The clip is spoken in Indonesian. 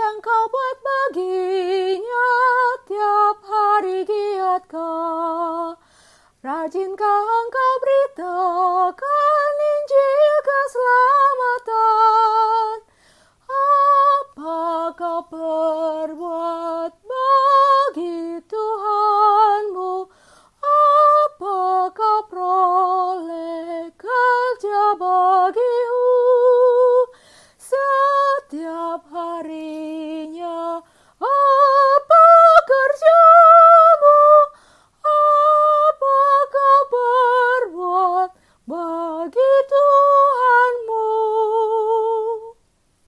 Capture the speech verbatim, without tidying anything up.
yang kau buat baginya, tiap hari giatkah? Rajinkah engkau beritahu